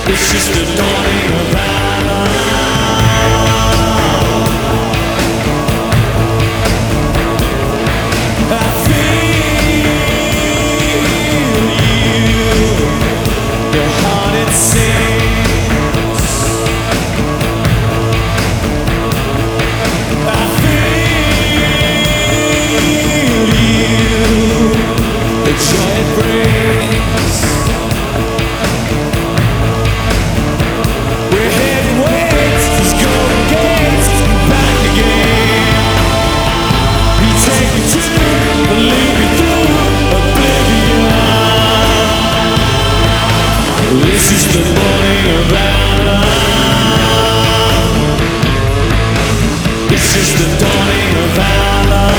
It's just the dawning of valor. I feel you, your heart it sings. I feel you, the joy it brings. We're heading west, these golden gates, back again. You take me to, and lead me through oblivion. This is the morning of valor. It's just the dawning of valor.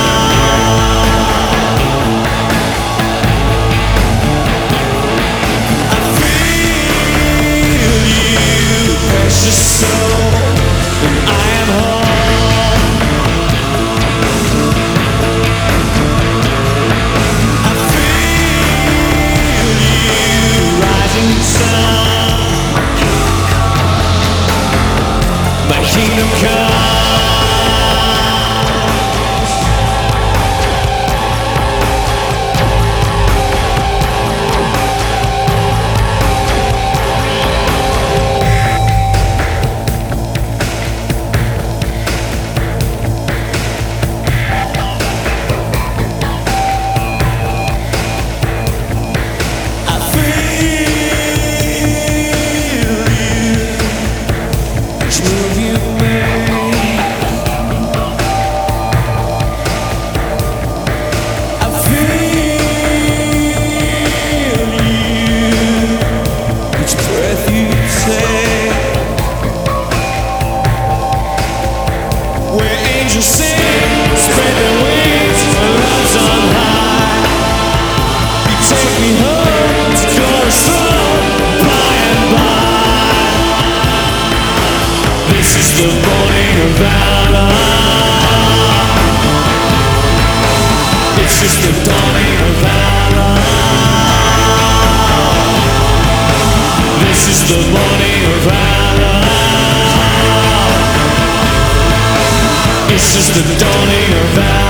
Kingdom come. Where angels sing, spread their wings, our love's on high. You take me home to chorus song, by and by. This is the morning of valor. It's just the dawning of valor. This is the morning of valor. It's just the dawning of valor.